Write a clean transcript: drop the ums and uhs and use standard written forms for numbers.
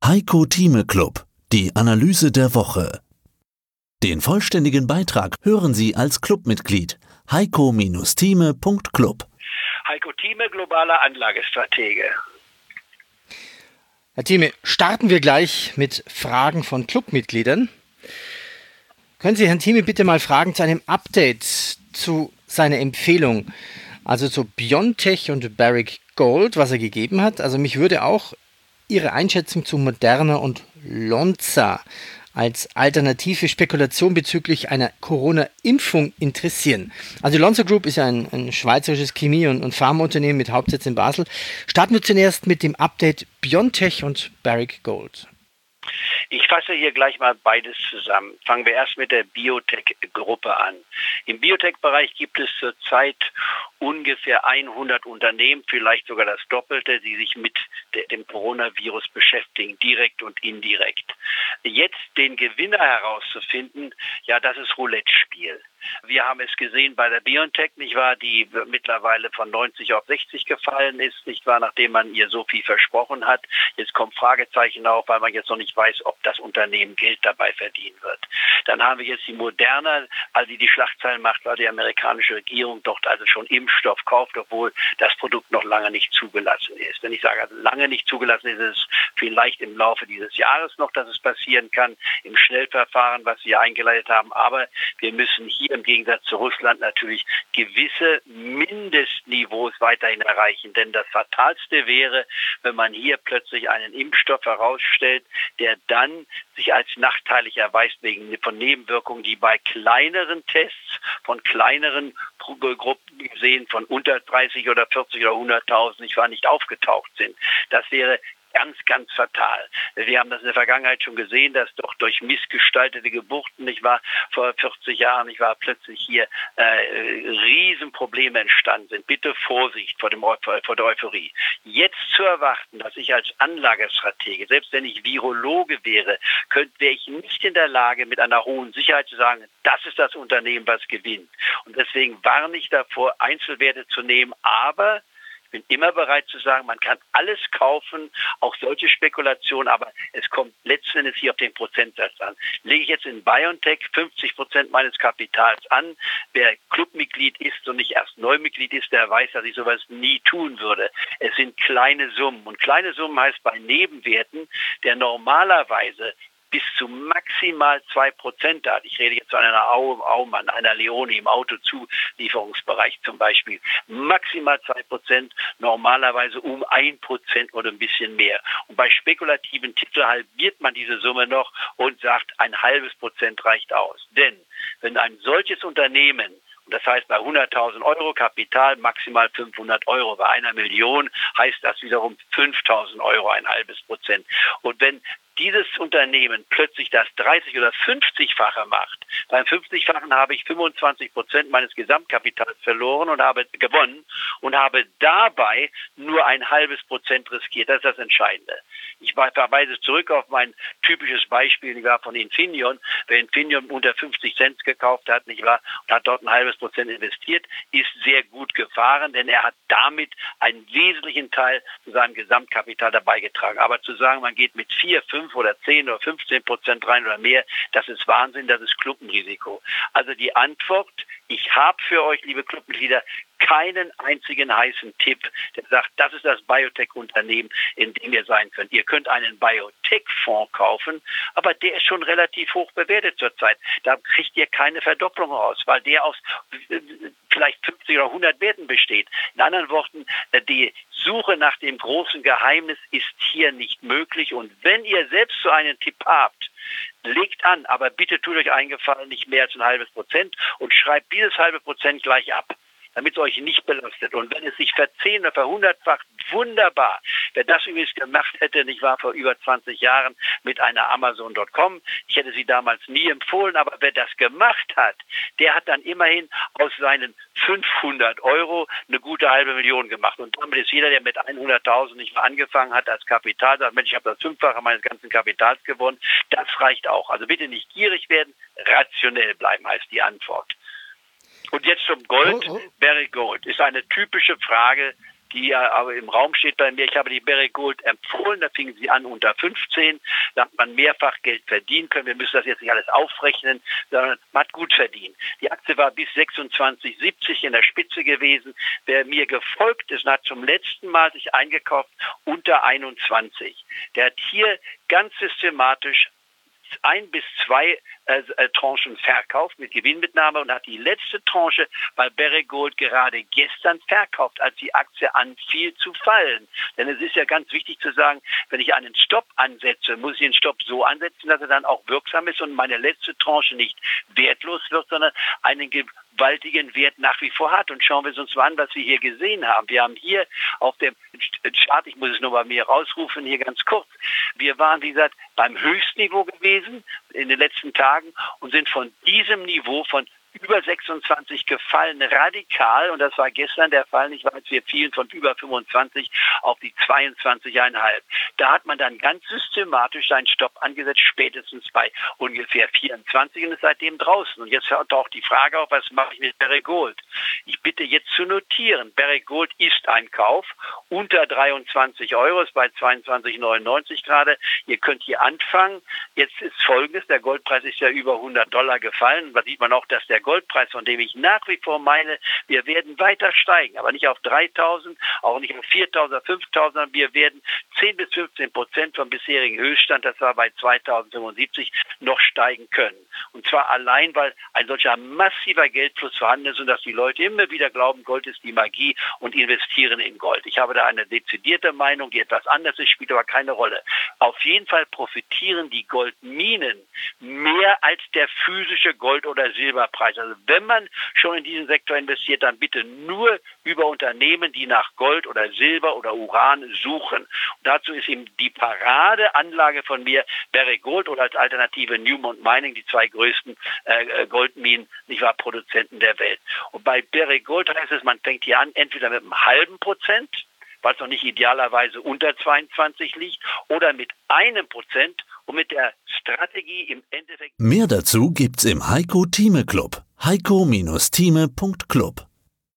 Heiko Thieme Club, die Analyse der Woche. Den vollständigen Beitrag hören Sie als Clubmitglied heiko-thieme.club. Heiko Thieme, globaler Anlagestratege. Herr Thieme, starten wir gleich mit Fragen von Clubmitgliedern. Können Sie Herrn Thieme bitte mal fragen zu einem Update zu seiner Empfehlung, also zu BioNTech und Barrick Gold, was er gegeben hat? Also mich würde auch Ihre Einschätzung zu Moderna und Lonza als alternative Spekulation bezüglich einer Corona-Impfung interessieren. Also die Lonza Group ist ja ein schweizerisches Chemie- und Pharmaunternehmen mit Hauptsitz in Basel. Starten wir zunächst mit dem Update BioNTech und Barrick Gold. Ich fasse hier gleich mal beides zusammen. Fangen wir erst mit der Biotech-Gruppe an. Im Biotech-Bereich gibt es zurzeit ungefähr 100 Unternehmen, vielleicht sogar das Doppelte, die sich mit dem Coronavirus beschäftigen, direkt und indirekt. Jetzt den Gewinner herauszufinden, ja, das ist Roulette-Spiel. Wir haben es gesehen bei der BioNTech, nicht wahr, die mittlerweile von 90 auf 60 gefallen ist, nicht wahr, nachdem man ihr so viel versprochen hat. Jetzt kommen Fragezeichen auf, weil man jetzt noch nicht weiß, ob das Unternehmen Geld dabei verdienen wird. Dann haben wir jetzt die Moderna, also die Schlagzeilen macht, weil die amerikanische Regierung dort also schon Impfstoff kauft, obwohl das Produkt noch lange nicht zugelassen ist. Wenn ich sage, lange nicht zugelassen ist, ist es vielleicht im Laufe dieses Jahres noch, dass es passieren kann, im Schnellverfahren, was Sie eingeleitet haben. Aber wir müssen hier im Gegensatz zu Russland natürlich gewisse Mindestniveaus weiterhin erreichen. Denn das Fatalste wäre, wenn man hier plötzlich einen Impfstoff herausstellt, der dann sich als nachteilig erweist wegen von Nebenwirkungen, die bei kleineren Tests von kleineren Gruppen gesehen von unter 30 oder 40 oder 100.000 nicht aufgetaucht sind. Das wäre ganz, ganz fatal. Wir haben das in der Vergangenheit schon gesehen, dass doch durch missgestaltete Geburten, vor 40 Jahren, plötzlich hier Riesenprobleme entstanden sind. Bitte Vorsicht vor der Euphorie. Jetzt zu erwarten, dass ich als Anlagestratege, selbst wenn ich Virologe wäre ich nicht in der Lage, mit einer hohen Sicherheit zu sagen, das ist das Unternehmen, was gewinnt. Und deswegen warne ich davor, Einzelwerte zu nehmen, aber ich bin immer bereit zu sagen, man kann alles kaufen, auch solche Spekulationen, aber es kommt letzten Endes hier auf den Prozentsatz an. Lege ich jetzt in BioNTech 50% meines Kapitals an, wer Clubmitglied ist und nicht erst Neumitglied ist, der weiß, dass ich sowas nie tun würde. Es sind kleine Summen und kleine Summen heißt bei Nebenwerten, der normalerweise bis zu maximal 2% hat. Ich rede jetzt von einer Aumann, einer Leone im Autozulieferungsbereich zum Beispiel. Maximal 2%, normalerweise um 1% oder ein bisschen mehr. Und bei spekulativen Titeln halbiert man diese Summe noch und sagt, 0,5% reicht aus. Denn wenn ein solches Unternehmen, das heißt, bei 100.000 Euro Kapital maximal 500 Euro. Bei 1 Million heißt das wiederum 5.000 Euro, 0,5%. Und wenn dieses Unternehmen plötzlich das 30- oder 50-fache macht, beim 50-fachen habe ich 25% meines Gesamtkapitals verloren und habe gewonnen und habe dabei nur 0,5% riskiert. Das ist das Entscheidende. Ich verweise zurück auf mein typisches Beispiel von Infineon. Wer Infineon unter 50 Cent gekauft hat, und hat dort 0,5% investiert, ist sehr gut gefahren, denn er hat damit einen wesentlichen Teil zu seinem Gesamtkapital dabei getragen. Aber zu sagen, man geht mit 4, 5 oder 10 oder 15% rein oder mehr, das ist Wahnsinn, das ist Klumpenrisiko. Also die Antwort, ich habe für euch, liebe Clubmitglieder, keinen einzigen heißen Tipp, der sagt, das ist das Biotech-Unternehmen, in dem ihr sein könnt. Ihr könnt einen Biotech-Fonds kaufen, aber der ist schon relativ hoch bewertet zurzeit. Da kriegt ihr keine Verdopplung raus, weil der aus vielleicht 50 oder 100 Werten besteht. In anderen Worten, die Suche nach dem großen Geheimnis ist hier nicht möglich. Und wenn ihr selbst so einen Tipp habt, legt an, aber bitte tut euch einen Gefallen, nicht mehr als 0,5% und schreibt dieses 0,5% gleich ab, damit es euch nicht belastet. Und wenn es sich verzehn- oder verhundertfacht, wunderbar. Wer das übrigens gemacht hätte, vor über 20 Jahren mit einer Amazon.com, ich hätte sie damals nie empfohlen, aber wer das gemacht hat, der hat dann immerhin aus seinen 500 Euro eine gute 500.000 gemacht. Und damit ist jeder, der mit 100.000 angefangen hat als Kapital, sagt, Mensch, ich habe das 5-fache meines ganzen Kapitals gewonnen, das reicht auch. Also bitte nicht gierig werden, rationell bleiben heißt die Antwort. Und jetzt zum Gold. Barrick Gold ist eine typische Frage die ja aber im Raum steht bei mir. Ich habe die Barrick Gold empfohlen, da fingen sie an unter 15, da hat man mehrfach Geld verdienen können. Wir müssen das jetzt nicht alles aufrechnen, sondern man hat gut verdient. Die Aktie war bis 26,70 in der Spitze gewesen. Wer mir gefolgt ist, hat zum letzten Mal sich eingekauft unter 21. Der hat hier ganz systematisch 1 bis 2 Tranchen verkauft mit Gewinnmitnahme und hat die letzte Tranche bei Barrick Gold gerade gestern verkauft, als die Aktie anfiel zu fallen. Denn es ist ja ganz wichtig zu sagen, wenn ich einen Stopp ansetze, muss ich den Stopp so ansetzen, dass er dann auch wirksam ist und meine letzte Tranche nicht wertlos wird, sondern einen gewaltigen Wert nach wie vor hat. Und schauen wir uns mal an, was wir hier gesehen haben. Wir haben hier auf dem Chart, ich muss es nur bei mir rausrufen, hier ganz kurz, wir waren, wie gesagt, beim Höchstniveau gewesen in den letzten Tagen und sind von diesem Niveau von über 26 gefallen, radikal, und das war gestern der Fall, nicht wahr, als wir fielen von über 25 auf die 22,5. Da hat man dann ganz systematisch seinen Stopp angesetzt, spätestens bei ungefähr 24 und ist seitdem draußen. Und jetzt taucht die Frage auf, was mache ich mit Barrick Gold? Ich bitte jetzt zu notieren, Barrick Gold ist ein Kauf unter 23 €, ist bei 22,99 gerade. Ihr könnt hier anfangen. Jetzt ist Folgendes, der Goldpreis ist ja über $100 gefallen. Da sieht man auch, dass der Goldpreis, von dem ich nach wie vor meine, wir werden weiter steigen, aber nicht auf 3.000, auch nicht auf 4.000, 5.000, sondern wir werden 10-15% vom bisherigen Höchststand, das war bei 2075, noch steigen können. Und zwar allein, weil ein solcher massiver Geldfluss vorhanden ist und dass die Leute immer wieder glauben, Gold ist die Magie und investieren in Gold. Ich habe da eine dezidierte Meinung, die etwas anders ist, spielt aber keine Rolle. Auf jeden Fall profitieren die Goldminen mehr als der physische Gold- oder Silberpreis. Also wenn man schon in diesen Sektor investiert, dann bitte nur über Unternehmen, die nach Gold oder Silber oder Uran suchen. Und dazu ist eben die Paradeanlage von mir Barrick Gold oder als Alternative Newmont Mining, die zwei größten Goldminen, nicht wahr, Produzenten der Welt. Und bei Barrick Gold heißt es, man fängt hier an, entweder mit einem halben Prozent, was noch nicht idealerweise unter 22 liegt, oder mit 1% und mit der Strategie im Endeffekt. Mehr dazu gibt's im Heiko Thieme Club. heiko-thieme.club